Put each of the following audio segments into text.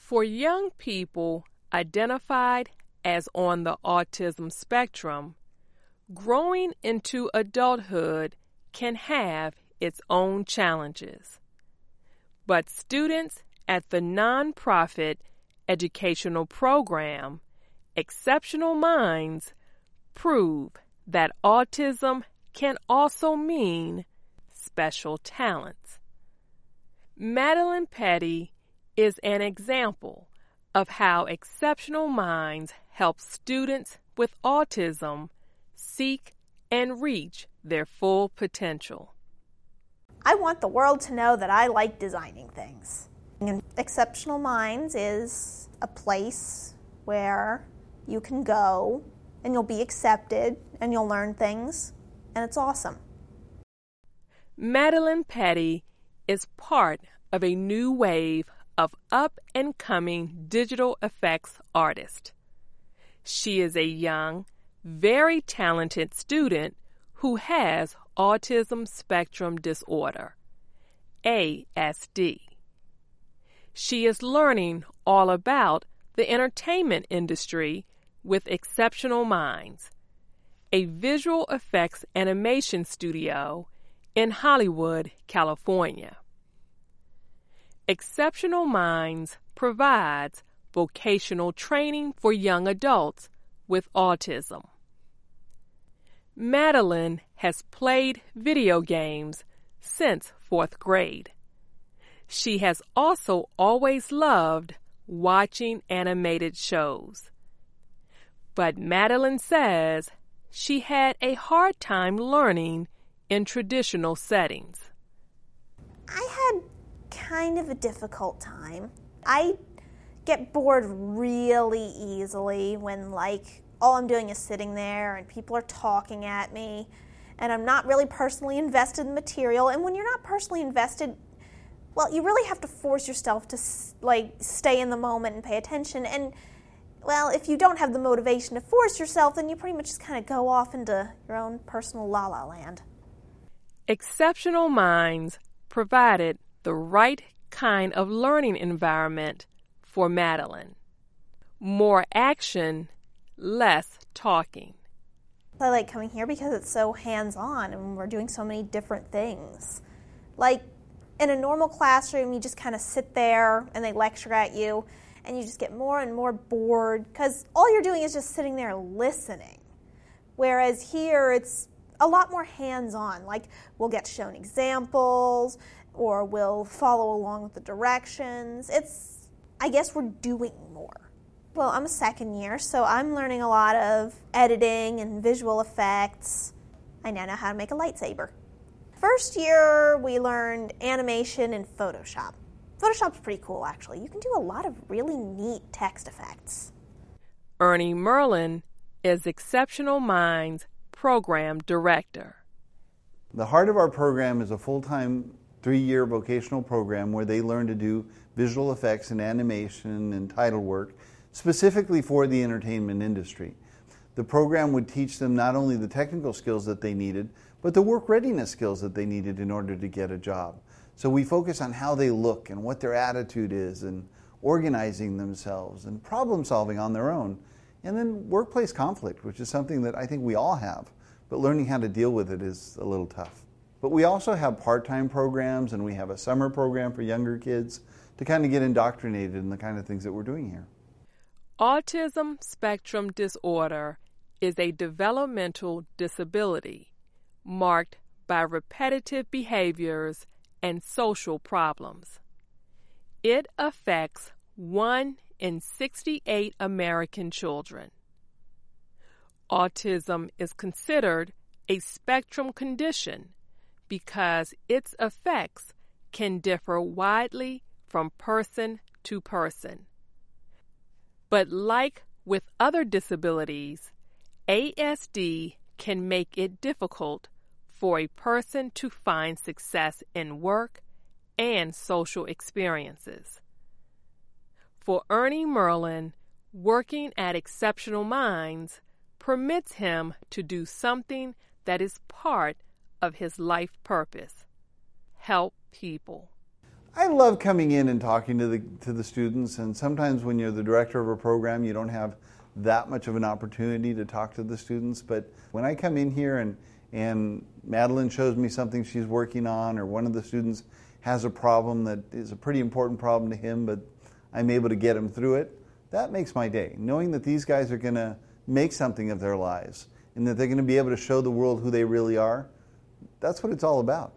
For young people identified as on the autism spectrum, growing into adulthood can have its own challenges. But students at the nonprofit educational program, Exceptional Minds, prove that autism can also mean special talents. Madeline Petty is an example of how Exceptional Minds help students with autism seek and reach their full potential. I want the world to know that I like designing things. And Exceptional Minds is a place where you can go and you'll be accepted and you'll learn things, and it's awesome. Madeline Petty is part of a new wave of up-and-coming digital effects artists. She is a young, very talented student who has autism spectrum disorder, ASD. She is learning all about the entertainment industry with Exceptional Minds, a visual effects animation studio in Hollywood, California. Exceptional Minds provides vocational training for young adults with autism. Madeline has played video games since 4th grade. She has also always loved watching animated shows. But Madeline says she had a hard time learning in traditional settings. I had kind of a difficult time. I get bored really easily when all I'm doing is sitting there and people are talking at me and I'm not really personally invested in the material. And when you're not personally invested, well, you really have to force yourself to stay in the moment and pay attention. And well, if you don't have the motivation to force yourself, then you pretty much just kind of go off into your own personal la-la land. Exceptional Minds provided the right kind of learning environment for Madeline. More action, less talking. I like coming here because it's so hands-on and we're doing so many different things. In a normal classroom, you just kind of sit there and they lecture at you and you just get more and more bored because all you're doing is just sitting there listening. Whereas here, it's a lot more hands-on. We'll get shown examples or we'll follow along with the directions. I guess we're doing more. Well, I'm a second year, so I'm learning a lot of editing and visual effects. I now know how to make a lightsaber. First year, we learned animation and Photoshop. Photoshop's pretty cool, actually. You can do a lot of really neat text effects. Ernie Merlin is Exceptional Minds Program Director. The heart of our program is a full-time 3-year vocational program where they learn to do visual effects and animation and title work specifically for the entertainment industry. The program would teach them not only the technical skills that they needed, but the work readiness skills that they needed in order to get a job. So we focus on how they look and what their attitude is and organizing themselves and problem solving on their own. And then workplace conflict, which is something that I think we all have, but learning how to deal with it is a little tough. But we also have part-time programs and we have a summer program for younger kids to kind of get indoctrinated in the kind of things that we're doing here. Autism spectrum disorder is a developmental disability marked by repetitive behaviors and social problems. It affects 1 in 68 American children. Autism is considered a spectrum condition because its effects can differ widely from person to person. But like with other disabilities, ASD can make it difficult for a person to find success in work and social experiences. For Ernie Merlin, working at Exceptional Minds permits him to do something that is part of his life purpose: help people. I love coming in and talking to the students, and sometimes when you're the director of a program, you don't have that much of an opportunity to talk to the students. But when I come in here and Madeline shows me something she's working on, or one of the students has a problem that is a pretty important problem to him, but I'm able to get him through it, that makes my day. Knowing that these guys are going to make something of their lives and that they're going to be able to show the world who they really are, that's what it's all about.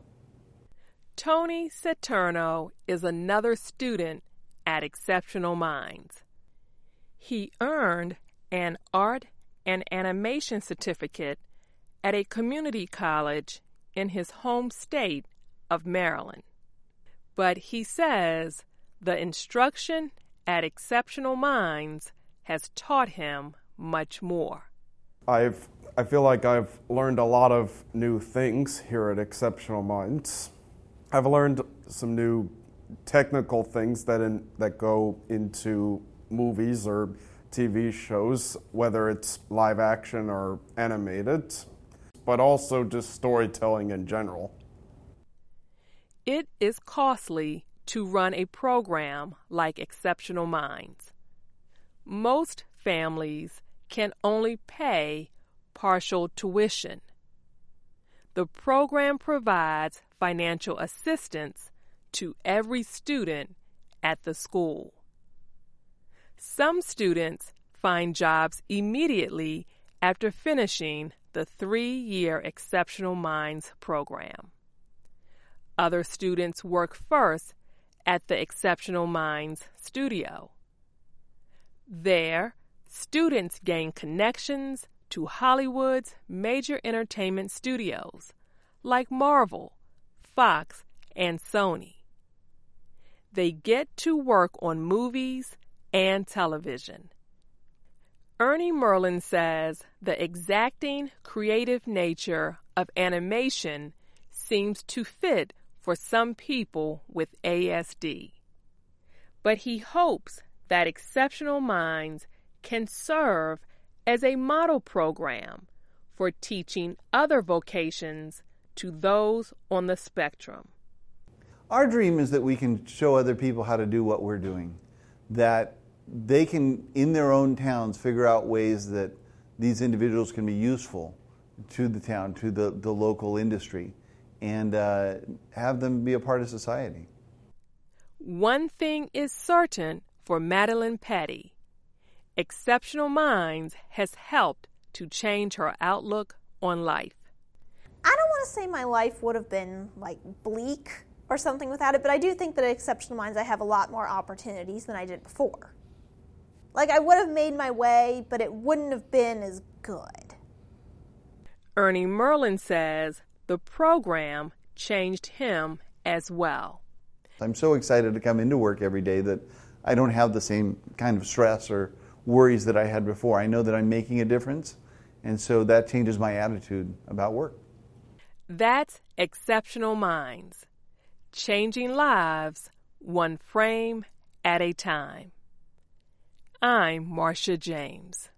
Tony Saturno is another student at Exceptional Minds. He earned an art and animation certificate at a community college in his home state of Maryland. But he says the instruction at Exceptional Minds has taught him much more. I feel like I've learned a lot of new things here at Exceptional Minds. I've learned some new technical things that go into movies or TV shows, whether it's live action or animated, but also just storytelling in general. It is costly to run a program like Exceptional Minds. Most families can only pay partial tuition. The program provides financial assistance to every student at the school. Some students find jobs immediately after finishing the 3-year Exceptional Minds program. Other students work first at the Exceptional Minds studio. There, students gain connections to Hollywood's major entertainment studios like Marvel, Fox, and Sony. They get to work on movies and television. Ernie Merlin says the exacting creative nature of animation seems to fit for some people with ASD. But he hopes that Exceptional Minds can serve as a model program for teaching other vocations to those on the spectrum. Our dream is that we can show other people how to do what we're doing, that they can, in their own towns, figure out ways that these individuals can be useful to the town, to the local industry, and have them be a part of society. One thing is certain for Madeline Petty. Exceptional Minds has helped to change her outlook on life. I don't want to say my life would have been like bleak or something without it, but I do think that at Exceptional Minds I have a lot more opportunities than I did before. Like, I would have made my way, but it wouldn't have been as good. Ernie Merlin says the program changed him as well. I'm so excited to come into work every day that I don't have the same kind of stress or worries that I had before. I know that I'm making a difference, and so that changes my attitude about work. That's Exceptional Minds, changing lives one frame at a time. I'm Marcia James.